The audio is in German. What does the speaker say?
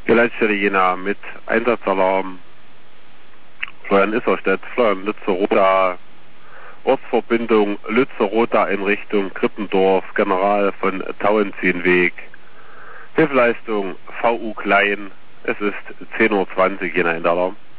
Die Leitstelle Jena mit Einsatzalarm. Florian Isserstedt, Florian Lützer-Roda, Ortsverbindung Lützer-Roda in Richtung Krippendorf, General von Tauentzienweg. Hilfeleistung VU Klein. Es ist 10:20 Uhr, Jena in der Alarm.